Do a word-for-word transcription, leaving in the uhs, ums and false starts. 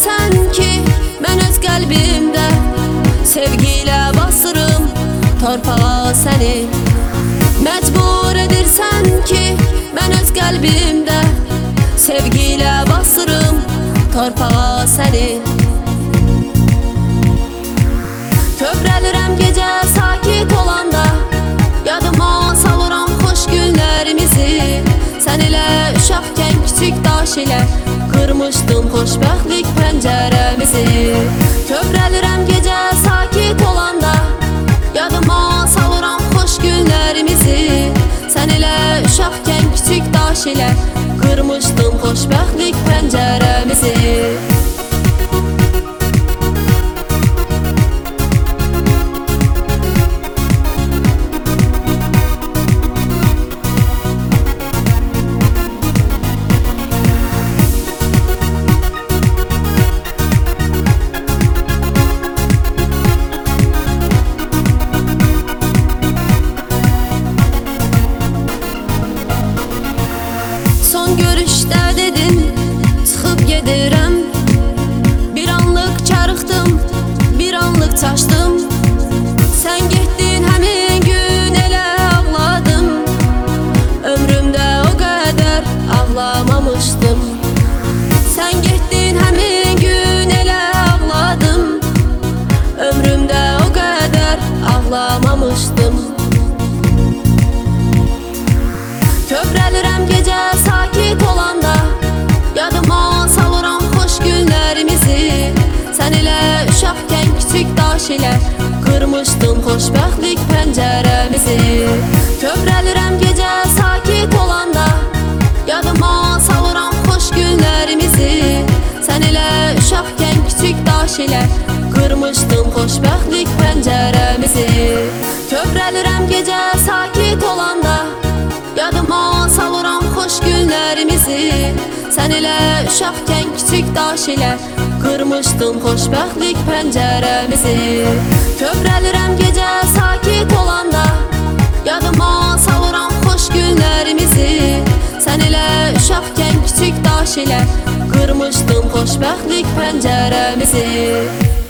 edirsən ki, mən öz qəlbimdə sevgilə basırım torpağa səni. Məcbur edirsən ki, mən öz qəlbimdə sevgilə basırım torpağa səni. Kövrəlirəm gecə sakit olanda, yadıma salıram xoş günlərimizi. Sən ilə uşaqkən kiçik daş ilə qırmışdın xoşbəxtlik pəncərəmizi. Kövrəlirəm gecə sakit olanda, yadıma salıram xoş günlərimizi. Sən ilə uşaqkən kiçik daş ilə qırmışdın xoşbəxtlik pəncərəmizi. Son görüşdə dedin, çıxıb gedirəm. Bir anlıq çarıxdım, bir anlıq çaşdım. Sən getdin həmin gün elə ağladım. Ömrümdə o qədər ağlamamışdım. Sən getdin həmin gün elə ağladım. Ömrümdə o qədər ağlamamışdım. Kövrəlirəm gecə sakit olanda, yadıma salıram xoş günlərimizi. Sən ilə uşaqkən kiçik daş ilə qırmışdın xoşbəxtlik pəncərəmizi. Kövrəlirəm gecə sakit olanda, yadıma salıram xoş günlərimizi. Sən ilə uşaqkən kiçik daş ilə qırmışdın xoşbəxtlik pəncərəmizi. Kövrəlirəm gecə sakit olanda, yadıma salıram xoş günlərimizi. Sən ilə uşaqkən kiçik daş ilə qırmışdın xoşbəxtlik pəncərəmizi. Kövrəlirəm gecə sakit olanda, yadıma salıram xoş günlərimizi. Sən ilə uşaqkən kiçik daş ilə qırmışdın xoşbəxtlik pəncərəmizi.